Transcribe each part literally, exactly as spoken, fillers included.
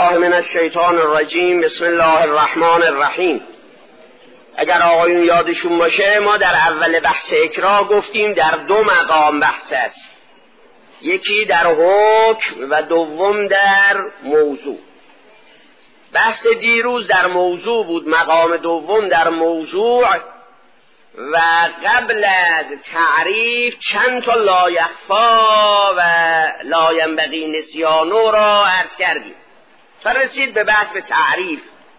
الله من الشیطان الرجیم. بسم الله الرحمن الرحیم. اگر آقایون یادشون باشه ما در اول بحث اکراه گفتیم در دو مقام بحث است، یکی در حکم و دوم در موضوع. بحث دیروز در موضوع بود، مقام دوم در موضوع، و قبل از تعریف چند تا لایخفا و لاینبغی نسیانو را عرض کردیم تا رسید به بحث به تعریف.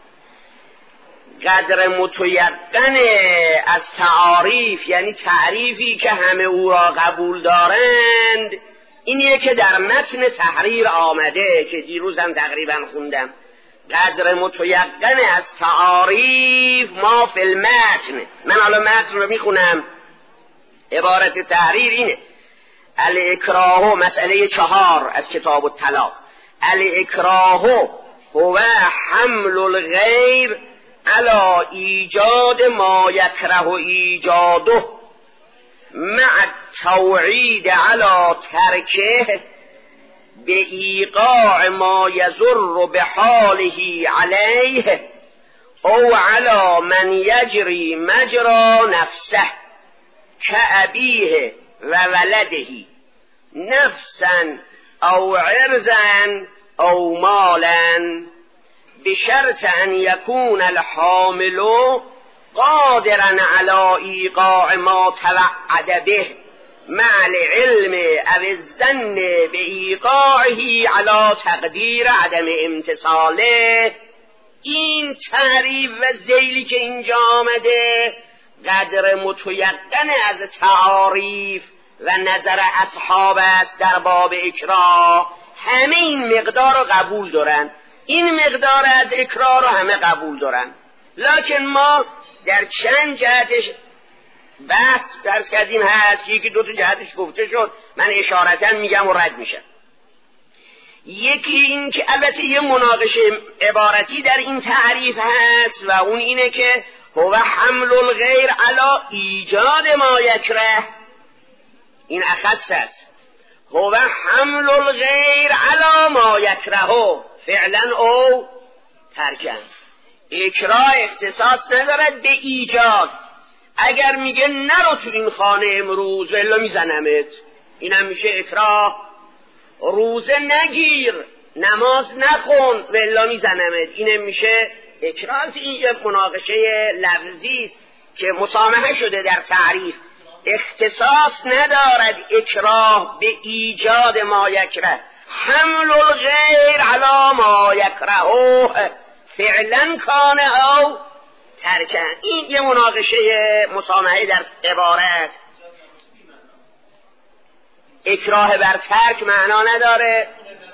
قدر متیقن از تعاریف، یعنی تعریفی که همه او را قبول دارند، اینیه که در متن تحریر آمده که دیروز هم تقریبا خوندم. قدر متیقن از تعاریف ما فی المتن. من حالا متن رو میخونم. عبارت تحریر اینه: الاکراه، مسئله چهار از کتاب الطلاق. الاکراه هو حمل الغیر علی ایجاد ما یکره ایجاده مع التوعید علی ترکه به ایقاع ما یضر به حاله علیه او علی من یجری مجرا نفسه کأبیه و ولده نفسا او عرضا او مالا بشرط ان یکون الحامل قادرا علی ایقاع ما توعد به مع العلم او الظن به ایقاعه علی تقدیر عدم امتصاله. این تعریف و ذیلی که اینجا آمده قدر متیقن از تعاریف و نظر اصحاب است در باب اکراه. همه این مقدار رو قبول دارن، این مقدار از اکراه رو همه قبول دارن، لکن ما در چند جهتش بحث درس کردیم هست. یکی دو تا جهتش گفته شد، من اشارتا میگم و رد میشم. یکی این که البته یه مناقشه عبارتی در این تعریف هست و اون اینه که هو حمل الغیر علی ایجاد ما یکره. این اخص است. هو حمل الغیر علی ما یکره فعلا او ترکن. اکراه اختصاص ندارد به ایجاد. اگر میگه نرو تو این خانه امروز الا میزنمت، اینم میشه اکراه. روزه نگیر، نماز نخون و الا میزنمت، اینم میشه اکراه. این یه مناقشه لفظی است که مسامحه شده در تعریف. اختصاص ندارد اکراه به ایجاد ما یکره. حمل الغیر علی ما یکره فعلا کان او ترکن. این یه مناقشه مسامحه در عبارت. اکراه بر ترک معنا نداره.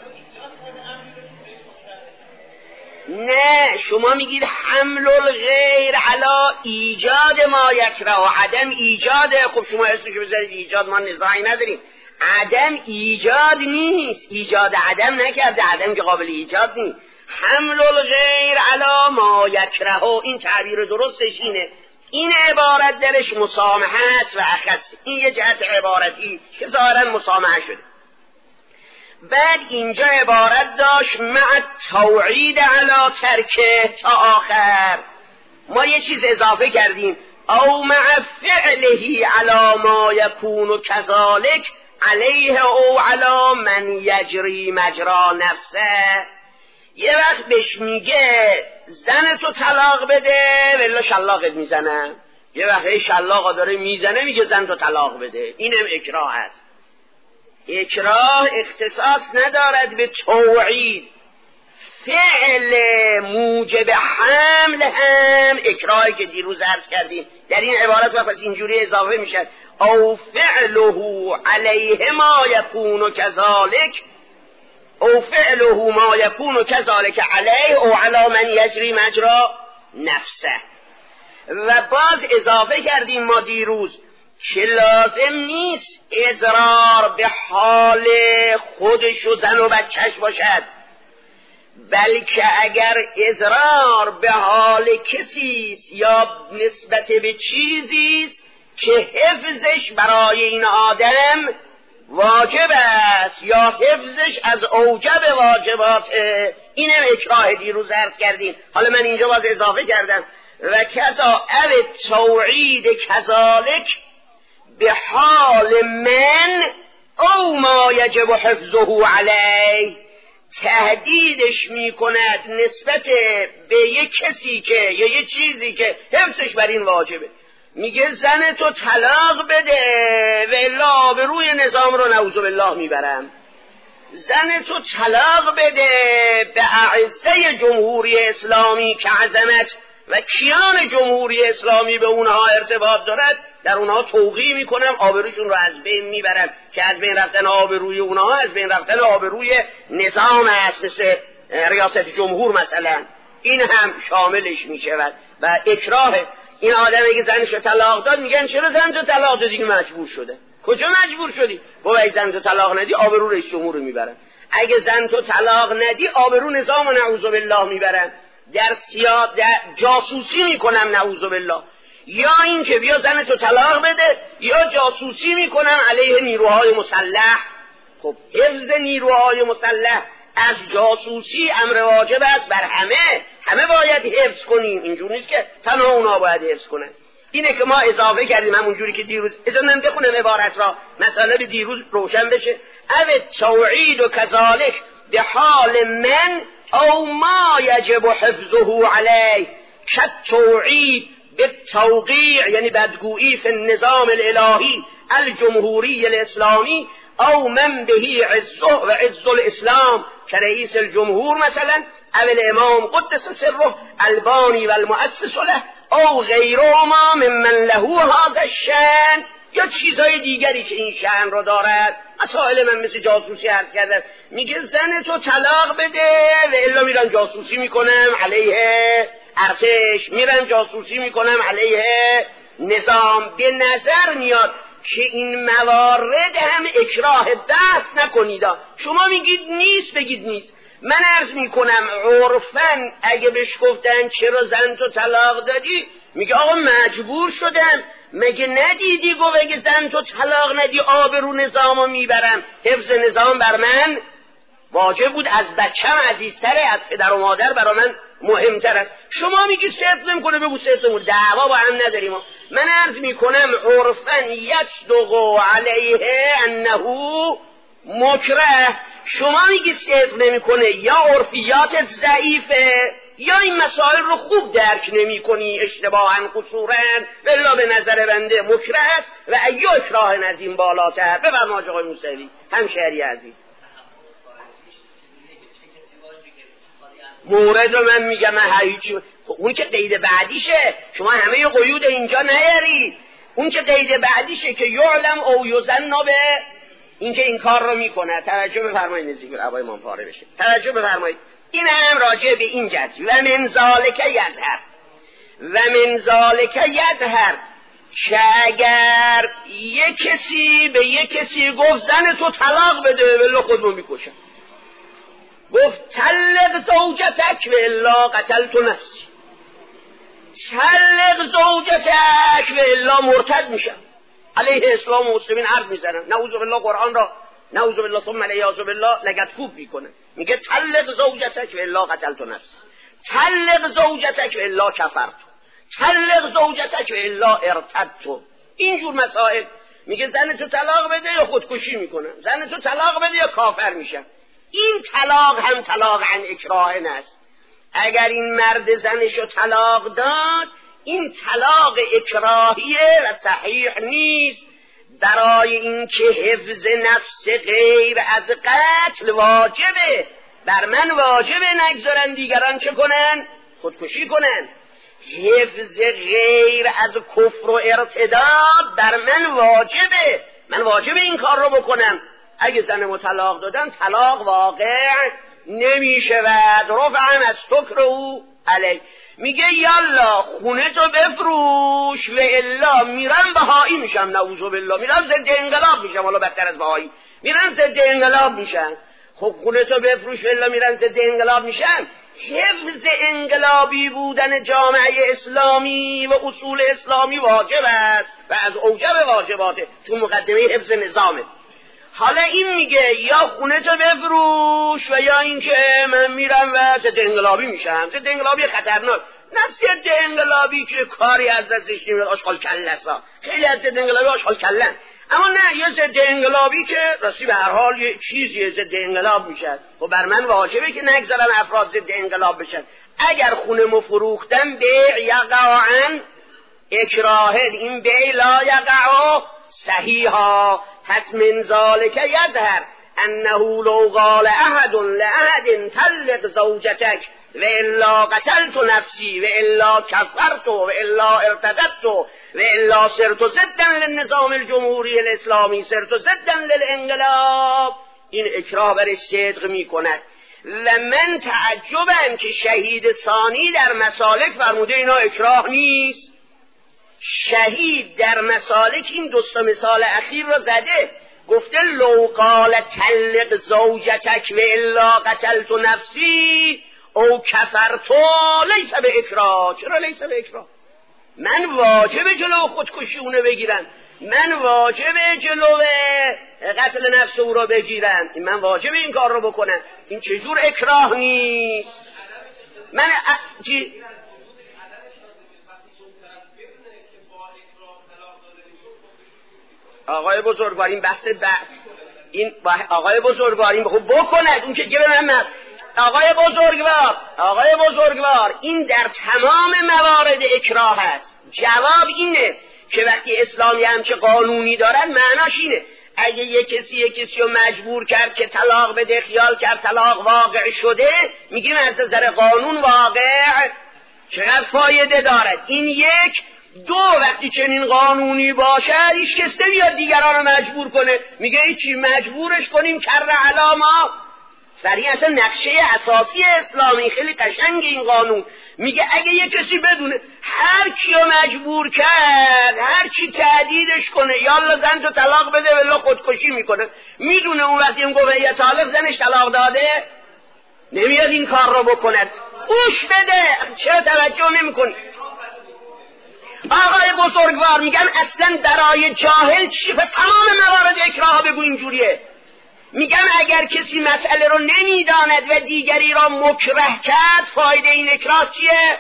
نه، شما میگید حمل الغیر علی ایجاد ما یکره و عدم ایجاده. خب شما اسمشو بذارید ایجاد، ما نزاعی نداریم. عدم ایجاد نیست، ایجاد عدم نکرده، عدم که قابل ایجاد نیست. حمل الغیر علی ما یکره، این تعبیر درستش اینه. این عبارت درش مسامحه است و اخص. این یه جهت عبارتی که ظاهرا مسامحه شده. بعد اینجا عبارت داشت مع توعید علی ترکه تا آخر. ما یه چیز اضافه کردیم، او مع فعله علی ما یکون کذالک علیه او علی من یجری مجرا نفسه. یه وقت بهش میگه زن تو طلاق بده ولی شلاقت میزنه، یه وقت شلاقا داره میزنه میگه زن تو طلاق بده. اینم اکراه است. اکراه اختصاص ندارد به توعید. فعل موجب حمل هم اکراهی که دیروز عرض کردیم در این عبارت و پس اینجوری اضافه میشد او فعله علیه ما یکون کذالک او فعله ما یکون کذالک علیه او علی من یجری مجرا نفسه. و باز اضافه کردیم ما دیروز که لازم نیست اضرار به حال خودش و زن و بچهش باشد، بلکه اگر اضرار به حال کسیست یا نسبت به چیزیست که حفظش برای این آدم واجب است یا حفظش از اوجب واجبات. اینم اکراه دیروز عرض کردیم، حالا من اینجا باز اضافه کردم و کذا او توعید کذالک به حال من او ما یجب حفظه علیه. تهدیدش می کند نسبت به یک کسی که یا یک چیزی که حفظش بر این واجبه. میگه زن تو طلاق بده و الا آبروی نظام رو نعوذ بالله میبرم. زن تو طلاق بده به اعزه جمهوری اسلامی که عظمت و کیان جمهوری اسلامی به اونها ارتباط دارد، در اونها توقیع میکنم، آبروشون رو از بین میبرم که از بین رفتن آبروی اونها از بین رفتن آبروی نظام است، مثل ریاست جمهور مثلا. این هم شاملش میشود و اکراه این آدم اگه زنشو طلاق داد میگن چرا زن تو طلاق دادی؟ مجبور شده. کجا مجبور شدی؟ بابا اگه زن تو طلاق ندی آبرو رئیس جمهور رو میبرن. اگه زن تو طلاق ندی آبرو نظام و نعوذ بالله میبرن. در سیاد در جاسوسی میکنم نعوذ بالله. یا این که بیا زن تو طلاق بده یا جاسوسی میکنم علیه نیروهای مسلح. خب حفظ نیروهای مسلح از جاسوسی امر واجب است بر همه، همه باید حفظ کنیم. اینجور نیست که تنها اونا باید حفظ کنن. اینه که ما اضافه کردیم همونجوری که دیروز اذا من بخونم عبارت را مثلا به دیروز روشن بشه. او توعید و کذالک به حال من او ما یجب حفظه علیه کت توعید به توقیع یعنی بدگویی فی النظام الالهی الجمهوری الاسلامی او من بهی عزه و عز الاسلام که رئیس الجمهور مثلا او الامام قدس سره البانی و المؤسس له او غیرهما ممن له هذا الشأن، یا چیزای دیگری که این شأن رو دارد. مسائل من مثل جاسوسی عرض کردم. میگه زن تو طلاق بده و الا میرن جاسوسی میکنم علیه ارتش، میرن جاسوسی میکنم علیه نظام. به نظر میاد که این موارد هم اکراه دست نکنید. شما میگید نیست، بگید نیست. من عرض میکنم عرفاً اگه بهش گفتن چرا زن تو طلاق دادی، میگه آقا مجبور شدم. مگه ندیدی گفت اگه زن تو طلاق ندی آبرو نظامو میبرم، حفظ نظام بر من واجب بود، از بچم عزیزتره، از پدر و مادر برا من مهمتر است. شما میگی صرف نمیکنه، بگو صرف نمیکنه، دعوا با هم نداریم. من عرض میکنم عرفاً یصدق علیه انه مکره. شما میگی صدق نمیکنه، یا عرفیات ضعیفه یا این مسائل رو خوب درک نمی کنی، اشتباهاً قصوراً، بلا به نظر بنده مکره است و ایو اکراه نظیم بالاتر. بفرمایید آقای موسوی همشهری عزیز. مورد رو من میگم، من هیچی اون که قید بعدیشه، شما همه قیود اینجا نیارید. اون که قید بعدیشه که یعلم او یظن به این که این کار رو میکنه. توجه بفرمایید نزدیک ابای امام پاره بشه. توجه بفرمایید. این هم راجع به این جد و من ذالک یظهر و من ذالک یظهر که اگر یک کسی به یک کسی گفت زن تو طلاق بده والله خودمو میکشم، گفت طلق زوجتک و الا قتلت نفسی، طلق زوجتک و الا مرتد میشم، علیه اسلام و مسلمین حرف میزنن، نعوذ بالله قرآن را نعوذ بالله ثم العیاذ بالله لگدکوب میکنه. میگه طلق زوجتک و الا قتلت نفس، طلق زوجتک و الا کفرت، طلق زوجتک و الا ارتدت. اینجور مسائل میگه زن تو طلاق بده یا خودکشی میکنم، زن تو طلاق بده یا کافر میشم. این طلاق هم طلاق عن اکراه است. اگر این مرد زنشو طلاق داد این طلاق اکراهیه و صحیح نیست، برای اینکه حفظ نفس غیر از قتل واجبه، بر من واجبه، نگذارن دیگران چه کنن؟ خودکشی کنن. حفظ غیر از کفر و ارتداد بر من واجبه، من واجبه این کار رو بکنم. اگه زن طلاق دادن طلاق واقع نمیشه و رفعن از تکر او علی. میگه یالا خونه تو بفروش و الا میرم بهایی میشم، نعوذ بالله، میرم ضد انقلاب میشم، حالا بدتر از بهایی میرم ضد انقلاب میشم. خب خونه تو بفروش و الا میرم ضد انقلاب میشم. حفظ انقلابی بودن جامعه اسلامی و اصول اسلامی واجب است و از اوجب واجباته، چون مقدمه حفظ نظامه. حالا این میگه یا خونه تو بفروش و یا اینکه من میرم و ضد انقلابی میشم. ضد انقلابی خطرناک، نه ضد انقلابی که کاری از دستش نمیاد، آشغال کله است. خیلی از ضد انقلابی آشغال کله‌اند، اما نه یه ضد انقلابی که راستی به هر حال یه چیزی ضد انقلاب میشد. و بر من واجبه که نگذارم افراد ضد انقلاب بشن. اگر خونه مو فروختم بیع یقعن اکراه، این بیع لا یقع صحیحا. پس من ذالک یظهر انه لو قال احد لاحد طلق زوجتک و الا قتلت نفسی و الا کفرت و الا ارتدت و الا صرت ضدا للنظام الجمهوری الاسلامی صرت ضدا للانقلاب، این اکراه بر صدق میکند. و من تعجبم که شهید ثانی در مسالک فرموده اینا اکراه نیست. شهید در مسالک این دوستا مثال اخیر را زده، گفته لو قال طلق زوجتک و الا قتلت نفسی او کفرتو لیس به اکراه. چرا لیس به اکراه؟ من واجب جلو خودکشی اونه بگیرم، من واجب جلو قتل نفس او را بگیرم، من واجب این کار رو بکنم. این چجور اکراه نیست؟ من ا... چی؟ آقای بزرگوار این بحث بعد این آقای بزرگوار این خوب بکند اون که گه به من. آقای بزرگوار آقای بزرگوار این در تمام موارد اکراه است. جواب اینه که وقتی اسلامی هم که قانونی دارن معناش اینه اگه یک کسی یک کسی رو مجبور کرد که طلاق بده، خیال کرد طلاق واقع شده، میگیم از نظر قانون واقع چقدر فایده دارد. این یک. دو، وقتی چنین قانونی باشه هیچ کس نمیاد دیگران رو مجبور کنه، میگه ایچی مجبورش کنیم کر علاما. سریع اصلا نقشه اساسی اسلامی خیلی قشنگ این قانون میگه اگه یه کسی بدونه هر کی رو مجبور کرد، هر کی تهدیدش کنه یالا زن تو طلاق بده ولی خودکشی میکنه، میدونه اون وقتی اون گفت یه طالق زنش طلاق داده، نمیاد این کار رو بکند. گوش بده، چرا توجه نمیکنی؟ آقای بزرگوار میگن اصلا درای جاهل چی؟ به تمام موارد اکراه بگو اینجوریه. میگن اگر کسی مسئله رو نمیداند و دیگری را مکره کرد، فایده این اکراه چیه؟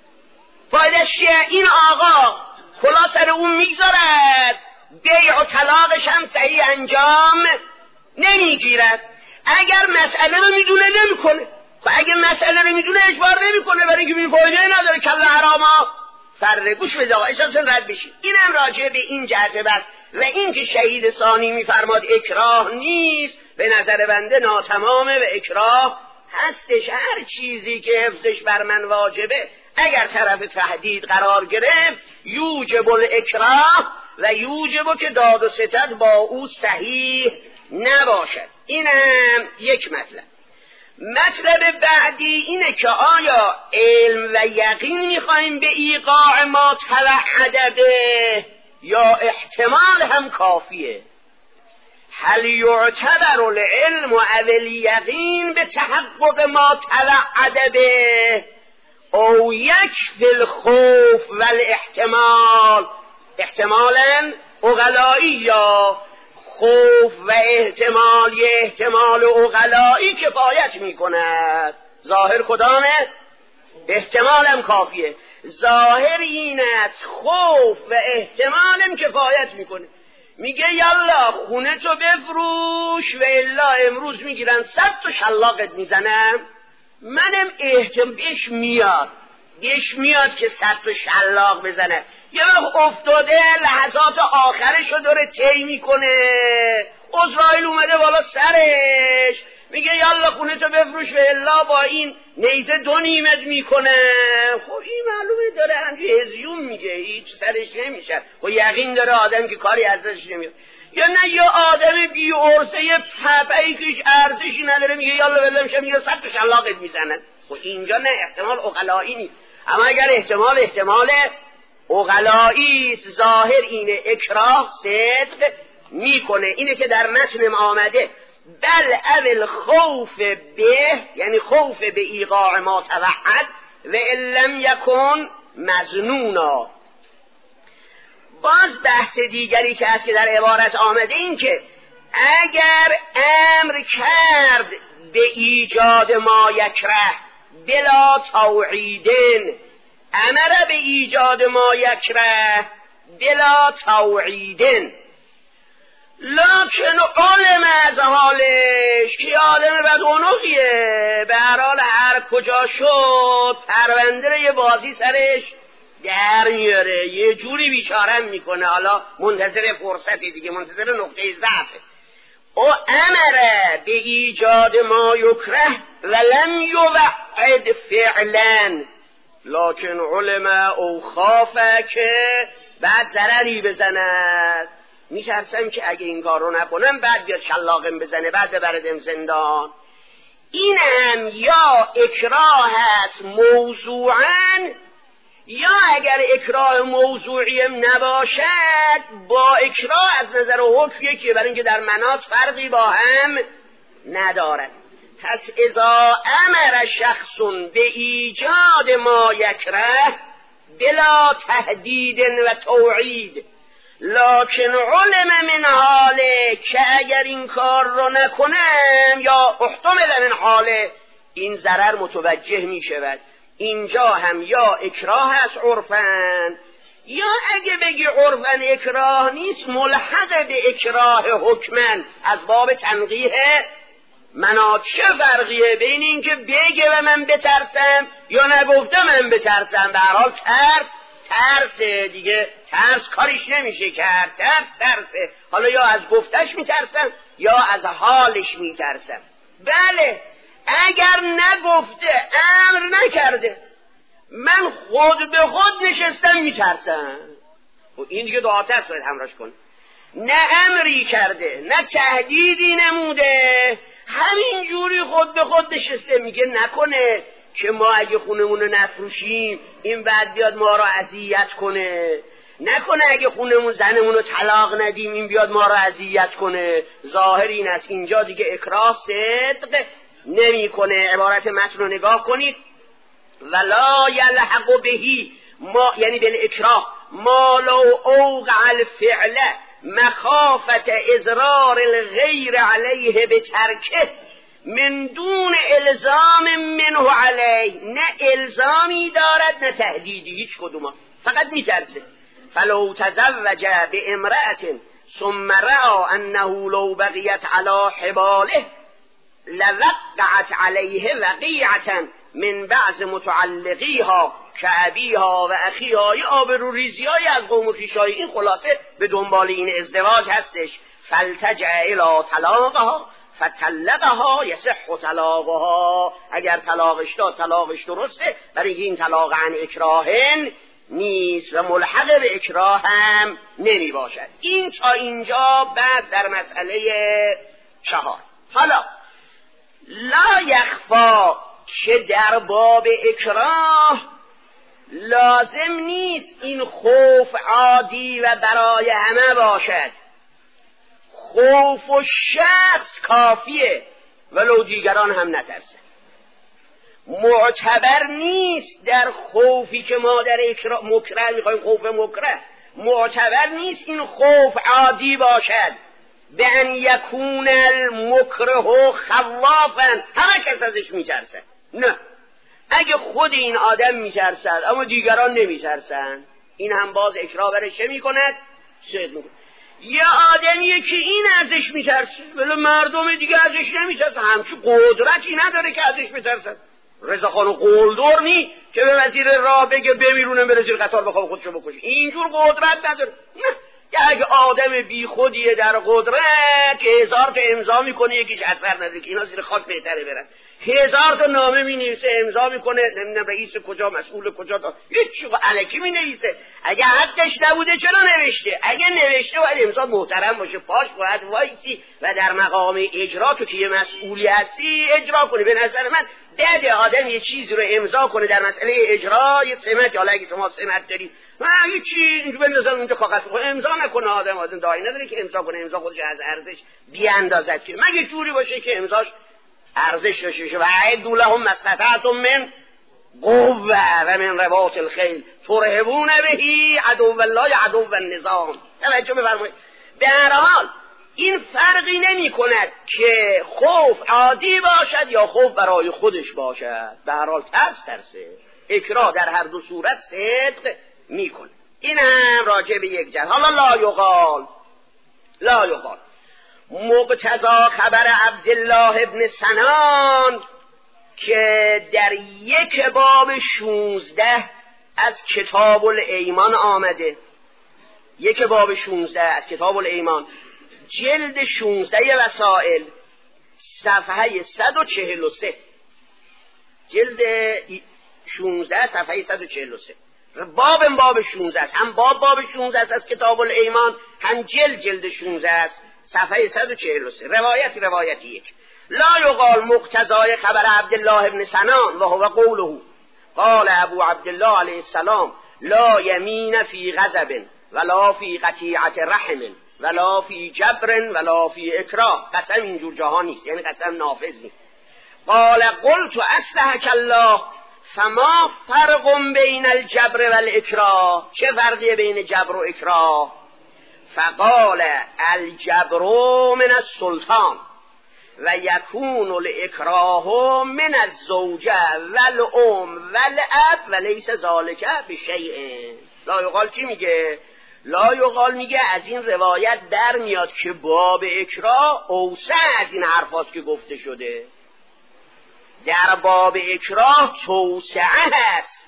فایده چیه؟ این آقا کلا سر اون میگذارد، بیع و طلاقش هم صحیح انجام نمیگیرد. اگر مسئله رو میدونه نمیکنه، و اگر مسئله رو میدونه اجبار نمیکنه، برای اینکه بی فایده نداره کله حراما. فرق گوش بده آقا اجازه رد بشید. اینم راجع به این جهت بس. و این که شهید ثانی میفرماد اکراه نیست، به نظر بنده ناتمامه و اکراه هستش. هر چیزی که حفظش بر من واجبه اگر طرف تهدید قرار گرفت یوجب الاکراه و یوجب که داد و ستد با او صحیح نباشد. اینم یک مطلب. مطلب بعدی اینه که آیا علم و یقین میخوایم به ایقاع ما توعد به یا احتمال هم کافیه؟ هل یعتبر العلم و الیقین به تحقق ما توعد به او یکفی الخوف و الاحتمال؟ احتمالا اغلایی یا خوف و احتمال یه احتمال اغلایی کفایت میکند. ظاهر کدامه؟ احتمالم کافیه. ظاهر این است خوف و احتمالم کفایت میکنه. میگه یالا خونه تو بفروش و الا امروز میگیرن صد تا شلاقت میزنم. منم احتمال بیش میاد بیش میاد که صد تا شلاق بزنه. یه وقت افتاده لحظات آخرشو داره طی میکنه، عزرائیل اومده بالا سرش، میگه یالا خونه تو بفروش و الا با این نیزه دو نیمت میکنه. خب این معلومه داره همچه هزیون میگه، هیچ سرش نمیشه. خب یقین داره آدم که کاری ازش نمیاد. یا نه یه آدم بی عرضه یه پپهی که هیچ ارزشی نداره میگه یالا بلمشه میگه صد تا شلاقت میزنن. خب اینجا نه، احتمال اقلایی نیست. اما اگر احتمال احتمال اغلایی است، ظاهر اینه اکراه صدق میکنه. اینه که در متن آمده بل اول خوف به، یعنی خوف به ایقاع ما توعد و لم یکن مظنونا. باز بحث دیگری که هست که در عبارت آمده این که اگر امر کرد به ایجاد ما یکره بلا توعیدن، امر به ایجاد ما یکره بلا توعیدن، لکن علم از حالش که آدم بدعنقیه، به هر حال هر کجا شد پرونده یه بازی سرش در میاره، یه جوری بیچارم میکنه، حالا منتظر فرصتی دیگه، منتظر نقطه ضعفه. او امره به ایجاد ما یکره ولم یوعد فعلا، لکن علم او خافه که بعد ضرری بزند، میترسم که اگه این کار رو نکنم بعد بیاد شلاقم بزنه، بعد ببردم زندان. این هم یا اکراه هست موضوعاً، یا اگر اکراه موضوعیم نباشد با اکراه از نظر حکم یکیه، برای اینکه در مناط فرقی با هم ندارد. پس اذا امر شخص به ایجاد ما یکره بلا تهدید و توعید، لکن علم من حاله که اگر این کار رو نکنم یا احتمل من حاله این ضرر متوجه می شود. اینجا هم یا اکراه است عرفاً، یا اگه بگی عرفاً اکراه نیست ملحق به اکراه حکماً از باب تنقیح مناط. چه فرقیه بین این که بگه و من بترسم یا نگفته من بترسم؟ به هر حال ترس ترسه دیگه، ترس کاریش نمیشه کرد، ترس ترسه. حالا یا از گفتش میترسم یا از حالش میترسم. بله اگر نگفته امر نکرده من خود به خود نشستم میترسم، و این دیگه دو آتش باید همراهش کن. نه امری کرده نه تهدیدی نموده، همین جوری خود به خود نشسته میگه نکنه که ما اگه خونمون رو نفروشیم این بعد بیاد ما رو اذیت کنه، نکنه اگه خونمون زنمون رو طلاق ندیم این بیاد ما رو اذیت کنه. ظاهر این است اینجا دیگه اکراه صدق نمی کنه. عبارت متن رو نگاه کنید، ولا یلحق بهی ما، یعنی بالاکراه ما لو اوقع الفعل مخافت اضرار الغیر علیه به ترکه من دون الزام منه علیه، نه الزامی دارد نه تهدیدی، هیچ کدوم، فقط میترسه. فلو تزوج به امرأت ثم رأى انه لو بقیت علی حباله لوقعت علیه وقیعتا من بعض متعلقیها کعبیها و اخیها، یه آبرو ریزیایی از قوم و خویشای این خلاصه به دنبال این ازدواج هستش. فلتجع الی طلاقها فطلقها یصح طلاقها، اگر طلاقش داد طلاقش درسته، برای این طلاق عن اکراهن نیست و ملحق به اکراه هم نمی باشد. این تا اینجا بعد در مسئله چهار. حالا لا یخفا که در باب اکراه لازم نیست این خوف عادی و برای همه باشد، خوف و شخص کافیه ولو دیگران هم نترسن. معتبر نیست در خوفی که ما در اکراه مکره میخوایم، خوف مکره معتبر نیست این خوف عادی باشد، به ان یکون المکره خوافا، همه کس ازش میترسن. نه، اگه خود این آدم میترسد اما دیگران نمیترسن، این هم باز اکراه برش چه میکند؟ صدق میکند. یه آدمیه که این ازش میترسه ولی مردم دیگه ازش نمیترسن، همچون قدرتی نداره که ازش میترسن. رضاخان قلدر نی که به وزیر راه بگه بمیرونه بره زیر قطار بخواه خودشو بکشه، اینجور قدرت نداره. نه، که اگه آدم بی خودیه در قدرت که هزار تا امضا میکنه یکیش اثر نداره، که اینا زیر خاک بهتره برن، هزار تا نامه می نویسه امضا میکنه، نمیدونم رئیس کجا مسئول کجا تا هیچ چیز الکی می نویسه. اگه حقش نبوده چرا نوشته؟ اگه نوشته باید امضا محترم باشه، پاش باید وایسی و در مقام اجرا تو که یه مسئولی هستی اجرا کنی. به نظر من ده آدم یه چیزی رو امضا کنه در مسئله اجرا، یه سمت، حالا اگه شما سمت دارید و هیچ چیز اینجا بندازن اونجا کاغذ بخواه امضا نکنه، آدم آدم دایی نداره که امضا کنه، امضا خودش از ارزش بیاندازد که مگه جوری باشه که امضاش ارزش داشته و اعدوا لهم ما استطعتم من قوة و من رباط الخیل ترهبون به عدو الله عدو النظام. توجه بفرمایید. به هر حال این فرقی نمی کند که خوف عادی باشد یا خوف برای خودش باشد، به هر حال ترس ترسه. اکراه در هر دو صورت صدق می کند. این هم راجع به یک جهت. حالا لا یقال لا یقال مقتضا خبر عبدالله ابن سنان که در یک باب شونزده از کتاب الایمان آمده، یک باب شونزده از کتاب الایمان، جلد شونزده وسائل، صفحه صد و چهل و سه، جلد شونزده صفحه صد و چهل و سه، باب باب شونزده است، هم باب باب شونزده است از کتاب الایمان، هم جلد جلد شونزده است صفحه صد و چهل و سه. روایت روایت یک: لا یقال مقتضای خبر عبدالله ابن سنان و هو قوله قال ابو عبدالله علیه السلام لا یمین فی غضب ولا فی قطیعت رحم ولا فی جبر ولا فی اکراه. قسم اینجور جاها نیست، یعنی قسم نافذ نیست. قال قلت اصلحک الله فما فرق بین الجبر والاکراه، چه فرقی بین جبر و اکراه؟ فقال الجبر من السلطان و یکون الاکراه من الزوجه والام والاب و لیس ذالک بشیء. لا یقال چی میگه؟ لا یقال میگه از این روایت در میاد که باب اکراه اوسع از این حرفاست که گفته شده. در باب اکراه توسعه هست،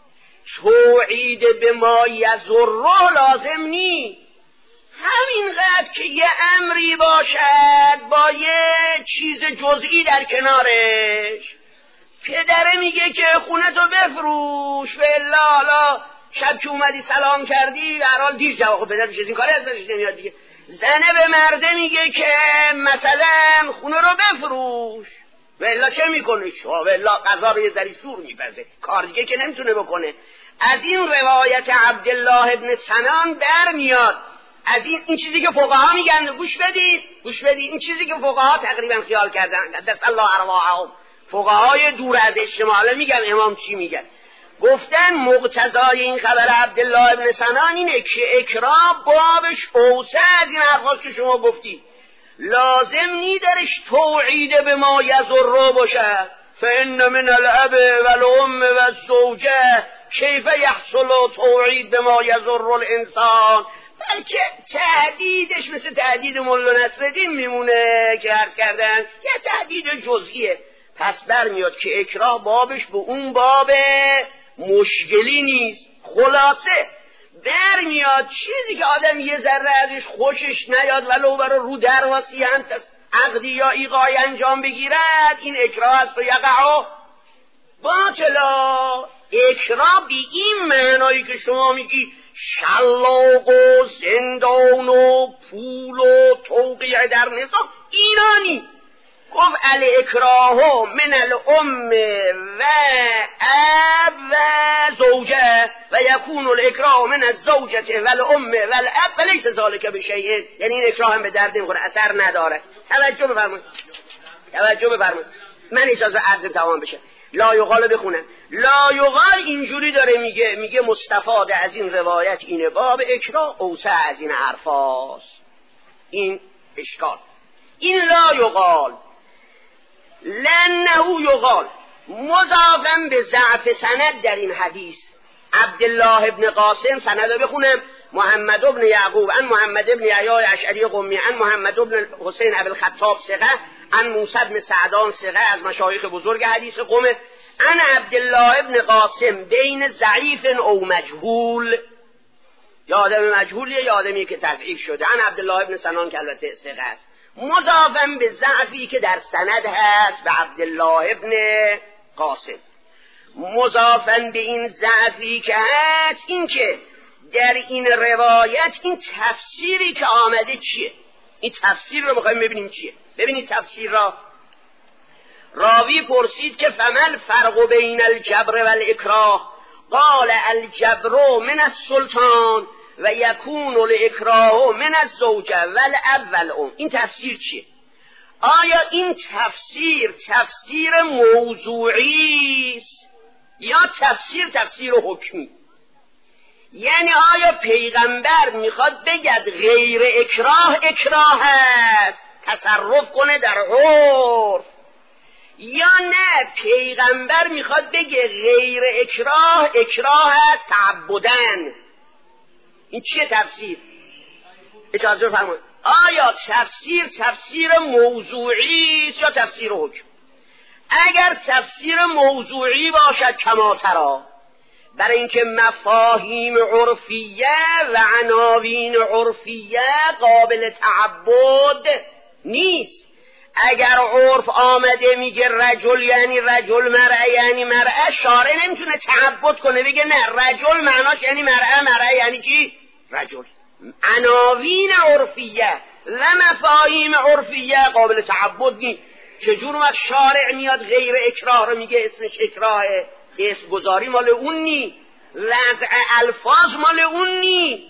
توعید به ما یضر لازم نی، همینقدر که یه امری باشد با یه چیز جزئی در کنارش. پدره میگه که خونه تو بفروش و الا لا شب که اومدی سلام کردی در حال دیر جواب پدر میشه، این کاری ازش نمیاد دیگه. زنه به مرده میگه که مثلا خونه رو بفروش و الا چه میکنه؟ شو و الا قضا رو یه ذری سور میپزه، کار دیگه که نمیتونه بکنه. از این روایت عبدالله ابن سنان در میاد، از این, این چیزی که فقها میگن، گوش بدید گوش بدید این چیزی که فقها تقریبا خیال کردن، قدس الله ارواحهم، فقهای دور از اجتماع میگن امام چی میگن، گفتن مقتضای این خبر عبدالله ابن سنان اینه که اکراه بابش اوسع از این حرفاست که شما گفتی، لازم نی درش توعید به ما یضر باشد. فان من الاب والام والزوجه کیف یحصل توعید به ما یضر الانسان، بلکه تهدیدش مثل تهدید مولا نصرالدین میمونه که عرض کردن یه تهدید جزئیه. پس برمیاد که اکراه بابش به اون باب مشکلی نیست. خلاصه برمیاد چیزی که آدم یه ذره ازش خوشش نیاد ولو برای رو درواسی هم عقدی یا ایقای انجام بگیرد، این اکراه است و یقع باطلا. اکراه بی این معنایی که شما میگی شلاق و زندان و پول و توقیع در نظام، ایرانی گفت الاکراه من الام و اب و زوجه و یکون الاکراه من الزوجه و الام و الاب و لیس ذالک بشیء، یعنی این اکراه هم به درد نمیخوره، اثر نداره. توجه بفرمایید توجه بفرمایید من اجازه عرض تمام بشه. لا یقال بخونم. لا یقال اینجوری داره میگه، میگه مستفاد از این روایت اینه باب اکراه اوسع از این حرفاست. این اشکال. این لا یقال لانه یقال مضافا به ضعف سند در این حدیث. عبدالله ابن قاسم سند رو بخونم، محمد ابن یعقوب عن محمد ابن یحیی اشعری قمی عن محمد ابن حسین ابی الخطاب ثقه عن موسی بن سعدان ثقه از مشایخ بزرگ حدیث قومه. عن عبدالله ابن قاسم بین ضعیف او مجهول، یا آدم مجهولیه یا آدمی که تضعیف شده. عن عبدالله ابن سنان که البته ثقه است، مضافا به ضعفی که در سند هست به عبدالله ابن قاسم. مضافا به این ضعفی که هست این که در این روایت این تفسیری که آمده چیه؟ این تفسیر رو میخوایم ببینیم چیه. ببینید تفسیر را. راوی پرسید که فمن فرق بین الجبر و الاکراه؟ قال الجبر من السلطان و یکون الاکراه من الزوجه والاب والام. این تفسیر چیه؟ آیا این تفسیر تفسیر موضوعی است یا تفسیر تفسیر حکمی؟ یعنی آیا پیغمبر میخواد بگد غیر اکراه اکراه است، تصرف کنه در عرف، یا نه پیغمبر میخواد بگه غیر اکراه اکراه است تعبدن؟ این چیه تفسیر؟ اجازه فرمایید. آیا تفسیر تفسیر موضوعی یا تفسیر حکم؟ اگر تفسیر موضوعی باشد کما ترا، برای اینکه مفاهیم عرفیه و عناوین عرفیه قابل تعبد نیست. اگر عرف آمده میگه رجل یعنی رجل، مرأه یعنی مرأه، شارع نمیتونه تعبد کنه بگه نه رجل معناش یعنی مرأه، مرأه یعنی چی؟ رجل. عناوین عرفیه و مفاهیم عرفیه قابل تعبد نیست. چجور وقت شارع میاد غیر اکراه رو میگه اسمش اکراهه؟ اسم گذاری مال اون نی، وضع الفاظ مال اون نی.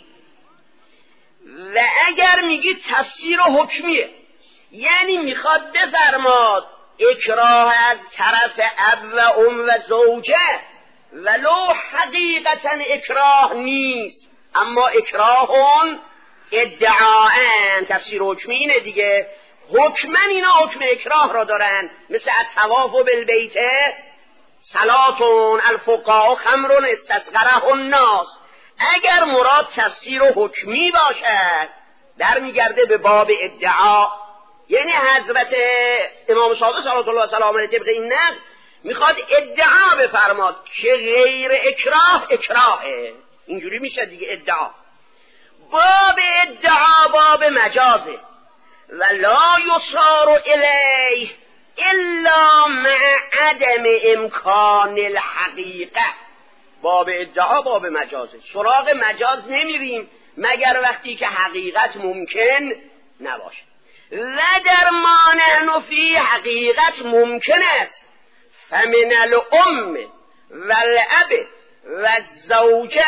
و اگر میگی تفسیر حکمیه، یعنی میخواد بفرماد اکراه از طرف اب و ام و زوجه ولو حقیقتا اکراه نیست، اما اکراهون ادعاءن. تفسیر حکمی اینه دیگه. حکمن اینا حکم اکراه را دارن، مثل الطواف بالبیت صلاتون الفقاء خمرون استصغره الناس. اگر مراد تفسیر حکمی باشد در میگرده به باب ادعا. یعنی حضرت امام صادق صلوات الله و سلامه علیه طبق این نقل میخواد ادعا بفرماد که غیر اکراه اکراهه. اینجوری میشه دیگه ادعا. باب ادعا باب مجازه و لا یصار الیه الا مع عدم امکان الحقیقه. باب ادعا باب مجازه، سراغ مجاز نمیریم مگر وقتی که حقیقت ممکن نباشه. و در ما نحن فی حقیقت ممکن است، فمن الام و الاب و الزوجه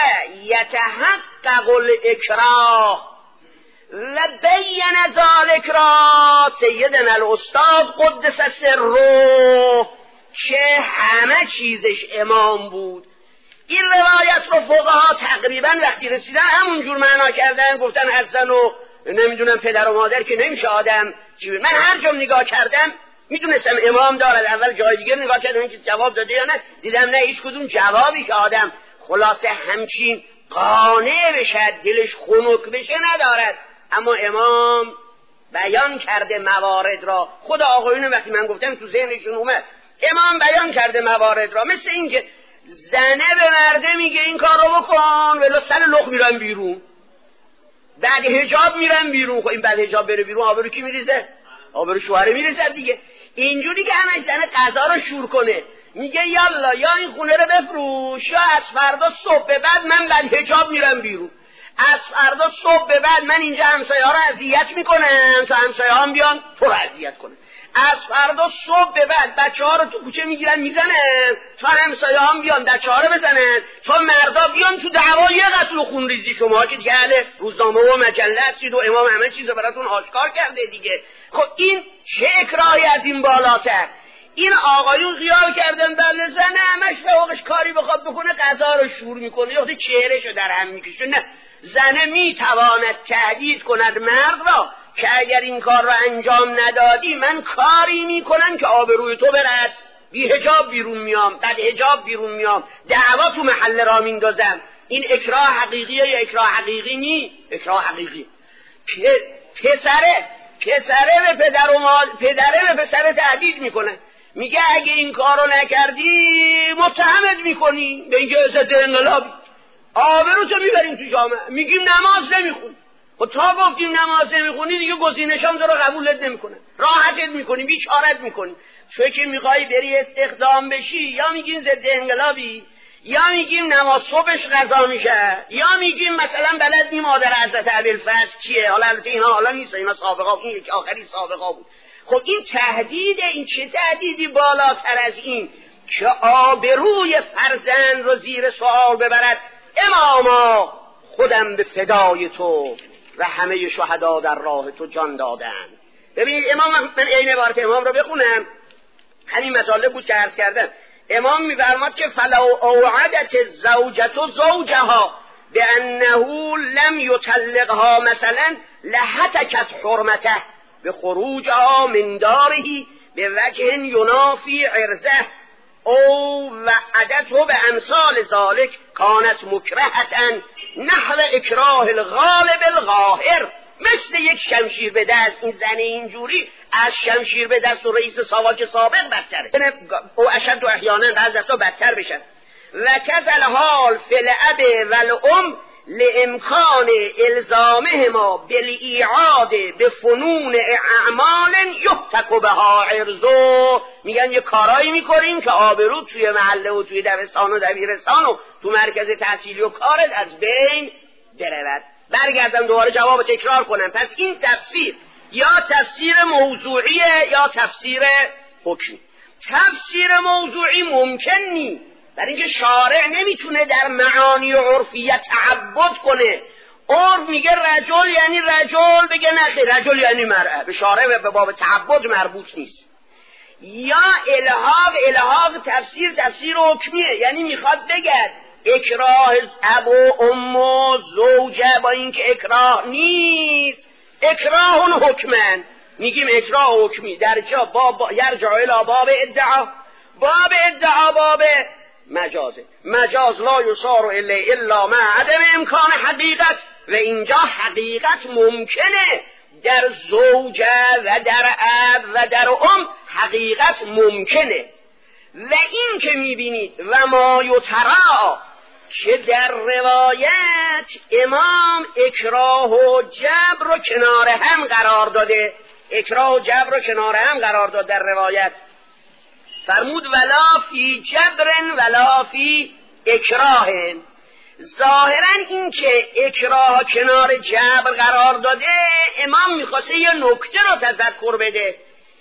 یتحقق الاکراه و بین ذلک را سیدنا الاستاد قدس سره که همه چیزش امام بود. این روایت رو فقها تقریبا وقتی رسیدن همونجور معنا کردن، گفتن از زن و نمیدونم پدر و مادر که نمیشه آدم چی. من هر جا نگاه کردم میدونستم امام دارد. اول جای دیگه نگاه کردم اینکه جواب داده یا نه، دیدم نه هیچ کدوم جوابی که آدم خلاصه همچین قانع بشد دلش خنک بشه ندارد. اما امام بیان کرده موارد را. خود آقایون وقتی من گفتم تو ذهنشون اومد، امام بیان کرده موارد را. مثل اینکه زنه به مرده میگه این کار رو بکن ولی سر لخ میرن بیرون، بعد حجاب میرن بیرون. خب این بعد حجاب بره بیرون آبرو کی میریزه؟ آبرو شوهره میریزه دیگه. اینجوری که همش زنه قضا رو شور کنه، میگه یالا یا این خونه رو بفروش یا از فردا صبح به بعد من بعد حجاب میرم بیرون، از فردا صبح به بعد من اینجا همسایه ها رو اذیت میکنم تا همسایه ها بیان تو رو اذیت کنن، از فردا صبح به بعد بچه ها رو تو کوچه میگیرن میزنن تا همسایه ها بیان بچه ها رو بزنن، تا مردا بیان تو دعوا یه قتل و خون ریزی. شما که دیگه اهل روزنامه و مجله هستید و امام همه چیز رو براتون آشکار کرده دیگه. خب این چه اکراهی از این بالاتر؟ این آقایون خیال کردن بله زنه همش فوقش کاری بخواد بکنه قضا رو شور میکنه یا چهرهشو در هم میکشه. نه، زنه میتواند تهدید کند مرد را که اگر این کار را انجام ندادی من کاری میکنم که آبروی تو برد، بی حجاب بیرون میام، بعد حجاب بیرون میام، دعوا تو محل را میندازم. این اکراه حقیقیه یا اکراه حقیقی نی؟ اکراه حقیقی. پسره پسره به پدر و مادر، پدره به پسر تهدید میکنه، میگه اگه این کارو نکردی متهمت میکنی به اینکه ضد انقلابی، آبرو تو میبریم تو جامعه، میگیم نماز نمیخونی. و تا گفتیم نماز نمیخونی دیگه گزینشام تو رو قبولت نمیکنه، راحتت میکنی، بیچارت میکنی. تو که میخوای بری استخدام بشی یا میگیم ضد انقلابی، یا میگیم نماز صبحش قضا میشه، یا میگیم مثلا بلد نیم مادر حضرت ابوالفضل کیه. حالا البته اینا حالا نیست، اینا سابقا، این یک آخری سابقا بود. خب این تهدیده، این چه تهدیدی بالاتر از این که آبروی فرزند رو زیر سوال ببرد؟ اماما خودم به فدای تو و همه شهدا در راه تو جان دادن. ببینید امام، من این عبارت امام رو بخونم، همین مطالب بود که عرض کردم. امام میفرماد که فلو اوعدت زوجت زوجها به انه لم یطلقها مثلا لهتکت حرمته به خروجها من داره به وجه ینافی عرضه او وعدته به امثال ذالک کانت مکرهتن نحو اکراه الغالب القاهر، مثل یک شمشیر به دست. این زن اینجوری از شمشیر به دست و رئیس ساواک سابق بدتره، او اشد و احیانا بعض دستا بدتر بشن. و کذل حال فلعب والام لامکان الزامهما بالاعاد به فنون اعمال یحتک بها عرضو. میگن یه کارایی میکنیم که آبرو توی محله و توی دبستان و دبیرستان و تو مرکز تحصیلی و کارت از بین درود. برگردم دوباره جواب تکرار کنم. پس این تفسیر یا تفسیر موضوعیه یا تفسیر حکمی. تفسیر موضوعی ممکن نیست، در اینکه شارع نمیتونه در معانی عرفیت تعبد کنه. عرف میگه رجل یعنی رجل، بگه نه رجل یعنی مرأة، به شارع به باب تعبد مربوط نیست. یا الحاق الحاق تفسیر تفسیر حکمیه، یعنی میخواد بگه اکراه اب و ام و زوجه با اینکه اکراه نیست، اکراه حکمن. میگیم اکراه حکمی در جا باب یرجع الی باب ادعا، باب ادعا باب مجازه. مجاز لا یصار الی الا مع عدم امکان حقیقت، و اینجا حقیقت ممکنه. در زوجه و در اب و در ام حقیقت ممکنه. و این که میبینید و ما یترا که در روایت امام اکراه و جبر رو کنار هم قرار داده، اکراه و جبر رو کنار هم قرار داد در روایت. فرمود ولا فی جبرن ولا فی اکراهن. ظاهرا این که اکراه کنار جبر قرار داده، امام میخواسته یه نکته رو تذکر بده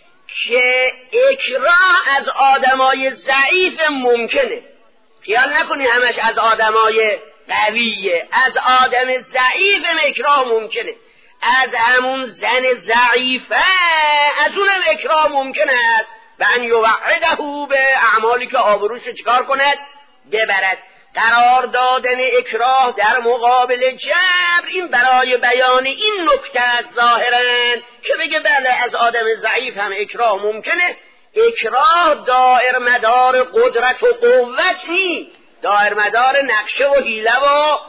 که اکراه از آدمای ضعیف ممکنه. خیال نکنی همش از آدمای قویه، از آدم ضعیف اکراه ممکنه. از همون زن ضعیفه از اونم اکراه ممکنه است و ان یوعده به اعمالی که آبروش چکار کند ببرد. قرار دادن اکراه در مقابل جبر این برای بیان این نکته است ظاهرا که بگه بله از آدم ضعیف هم اکراه ممکنه. اکراه دائر مدار قدرت و قوت نی، دائر مدار نقشه و حیله و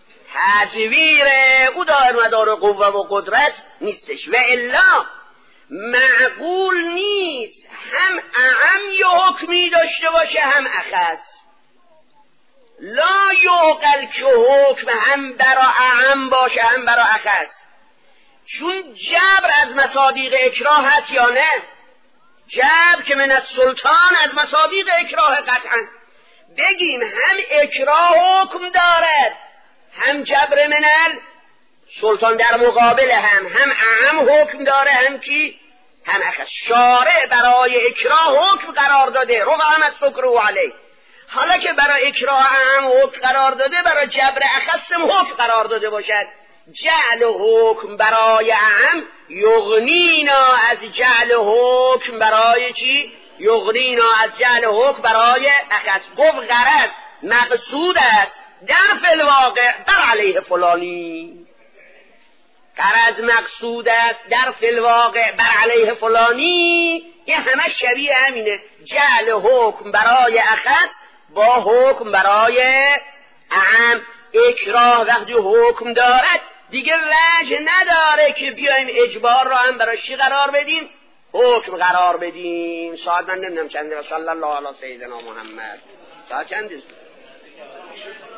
تزویره، او دائر مدار قوه و قدرت نیستش. و الا معقول نیست هم اعم یه حکمی داشته باشه هم اخص. لا یعقل که حکم هم برا اعم باشه هم برا اخص، چون جبر از مصادیق اکراه هست یا نه؟ جبر که من از سلطان از مصادیق اکراه قطعا. بگیم هم اکراه حکم دارد هم جبر منل سلطان در مقابل هم هم اعم حکم داره هم کی هم اخص. شارع برای اکراه حکم قرار داده رو هم از فکر علیه. حالا که برای اکراه اعم حکم قرار داده، برای جبر اخص حکم قرار داده باشد. جعل حکم برای اعم یغنینا از جعل حکم برای چی؟ یغنینا از جعل حکم برای اخص. گفت غرض مقصود است در فی الواقع بر علیه فلانی، غرض مقصود است در فی الواقع بر علیه فلانی. یه همه شبیه همینه، جعل حکم برای اخص با حکم برای اعم. اکراه وقتی حکم دارد دیگه وجه نداره که بیایم اجبار را هم برای چی قرار بدیم؟ حکم قرار بدیم. ساعت من نمیدونم چنده. صلی الله علی سیدنا محمد. ساعت چنده؟